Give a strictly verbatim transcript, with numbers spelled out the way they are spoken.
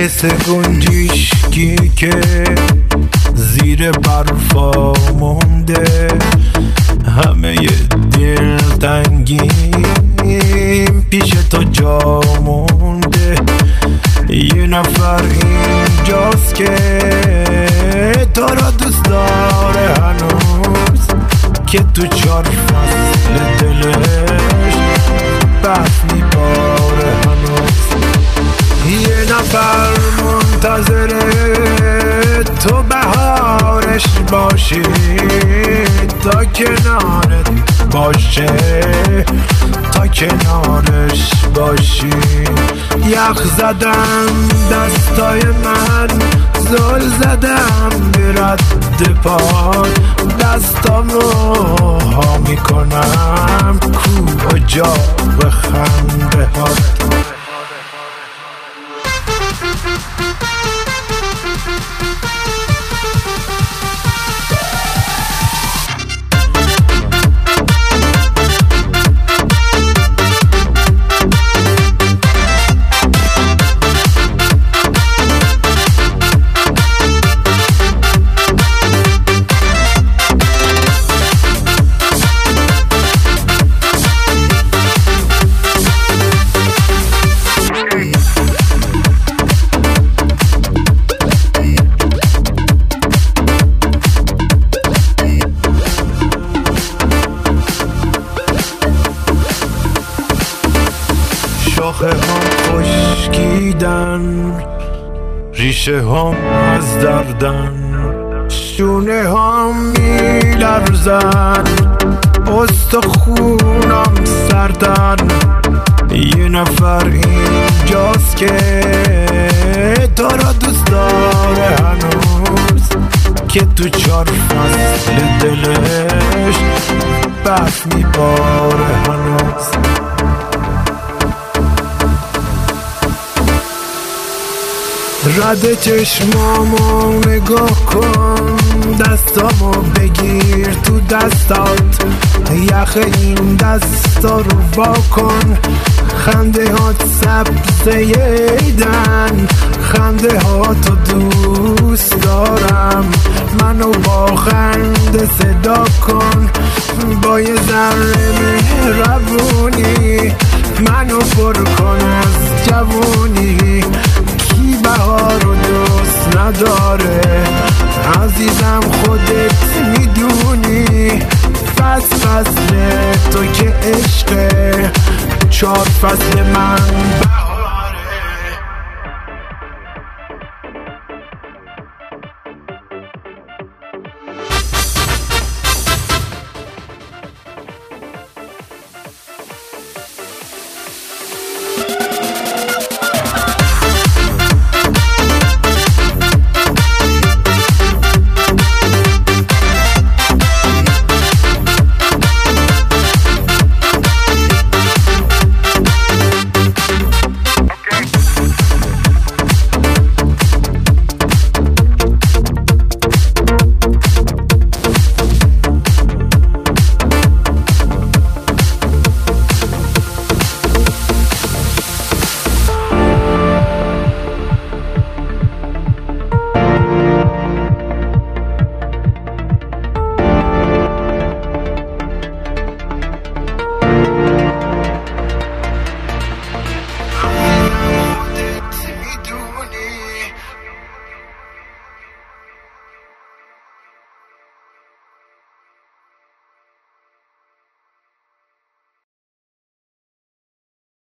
حس گنجشکی که زیر برفا مونده، همه دلتنگیم پیش تو جا مونده. یه نفر اینجاست که تو را دوست داره هنوز، که تو چار فصل دلش برف میباره هنوز. یه نفر منتظره تو بهارش باشی، تا کنارت باشه، تا کنارش باشی. یخ زدم دستای من، زل زدم به رد پاد، دستامو ها میکنم کو جا به خنده هات. شاخه هم خشکیدن، ریشه هم از دردن، شونه هم میلرزن، استخونم سردن. یه نفر اینجاست که تو را دوست داره هنوز، که تو چار فصل دلش برف میباره هنوز. رد چشمامو نگاه کن، دستامو بگیر تو دستات، یخ این دستا رو وا کن. خنده هات سبزه ایدن، خنده هاتو دوست دارم، منو با خنده صدا کن. با یه ذره مهربونی منو پر کن از جوونی. کی بهار رو دوست نداره عزیزم، خودت میدونی. فصل فصل تو که عشقه، چار فصل من